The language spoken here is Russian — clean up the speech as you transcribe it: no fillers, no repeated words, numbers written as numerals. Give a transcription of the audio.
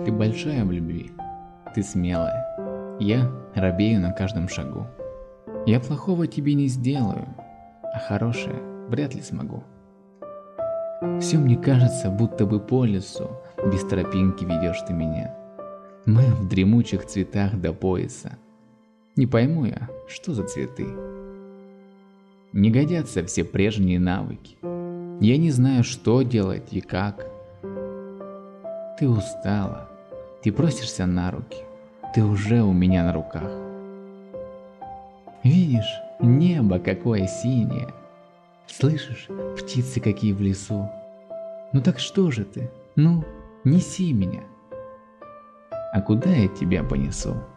Ты большая в любви, ты смелая. Я робею на каждом шагу. Я плохого тебе не сделаю, а хорошее вряд ли смогу. Все мне кажется, будто бы по лесу без тропинки ведешь ты меня. Мы в дремучих цветах до пояса. Не пойму я, что за цветы. Не годятся все прежние навыки. Я не знаю, что делать и как. Ты устала, ты просишься на руки, ты уже у меня на руках. Видишь, небо какое синее, слышишь, птицы какие в лесу. Ну так что же ты, ну, неси меня. А куда я тебя понесу?